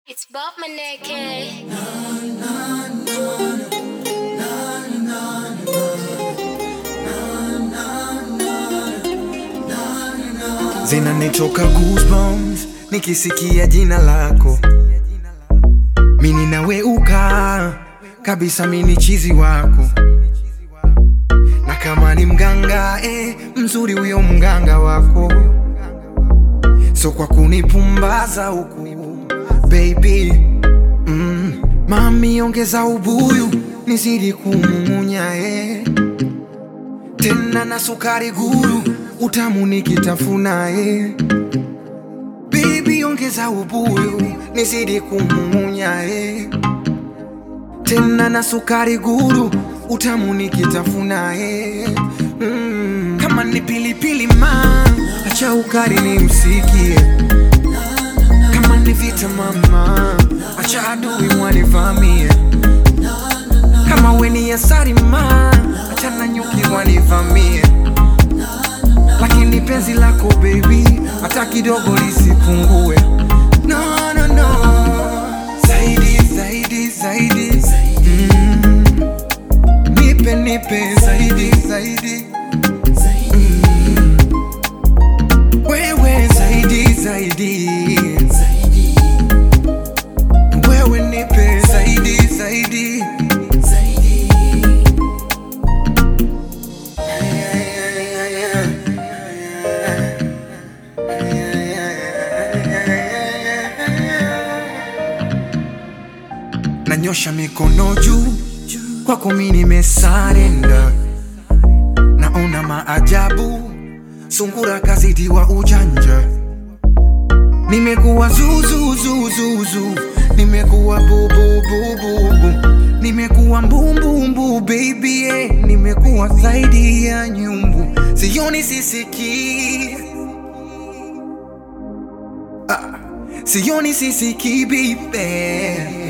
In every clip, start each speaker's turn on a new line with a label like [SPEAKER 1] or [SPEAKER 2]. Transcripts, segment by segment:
[SPEAKER 1] It's Bob Maneke.
[SPEAKER 2] Zinanitoka goosebumps nikisikia jina lako. Mimi naweuka kabisa, mimi chizi wako. Na kama ni mganga mzuri huyo mganga wako, so kwa kunipumbaza huku baby, mami ongeza ubuyu nizidi kumumunya tena na sukari guru utamu nikitafuna baby ongeza ubuyu nizidi kumumunya tena na sukari guru utamu nikitafuna kama ni pilipili ma acha ukari ni msikie, kama ni vita mama acha adui wanivamie, kama weni asari ma acha na nyuki wanivamie, lakini penzi lako baby hata kidogo lisipungue. No no no, zaidi zaidi zaidi, nipe nipe zaidi zaidi, wewe zaidi zaidi, wewe nipe zaidi zaidi. Nanyosha mikono juu kwako, mimi nimesarenda. Naona maajabu, sungura kazidi wa ujanja. Nimekuwa zuzuzuzuzu, nimekuwa bububububu, nimekuwa mbumbumbu baby nimekuwa zaidi ya nyumbu. Sioni sisiki, sioni sisiki baby.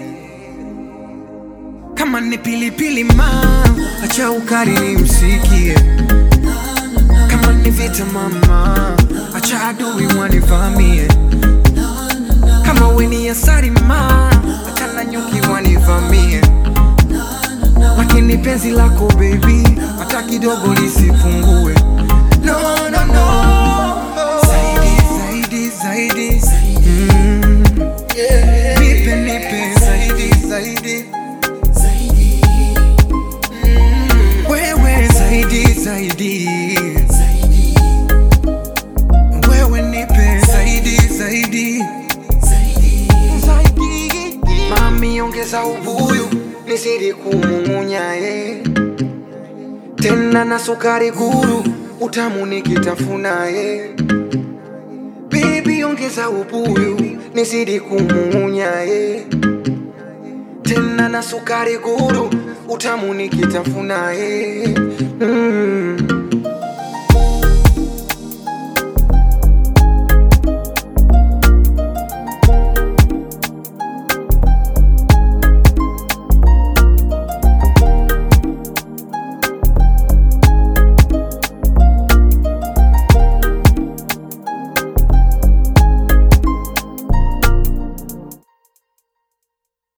[SPEAKER 2] Kama ni pilipili ma acha ukari ni msikie, kama ni vita mama acha adui wanivamie, kama weni asari ma acha na nyuki wanivamie, lakini penzi lako baby hata kidogo lisipungue. No no no, zaidi zaidi zaidi, nipe nipe zaidi zaidi, wewe zaidi zaidi, wewe nipe zaidi zaidi, mami ongeza ubuyu nizidi kumumunya tena na sukari guru utamu nikitafuna baby ongeza ubuyu nizidi kumumunya tena na sukari guru utamu nikitafuna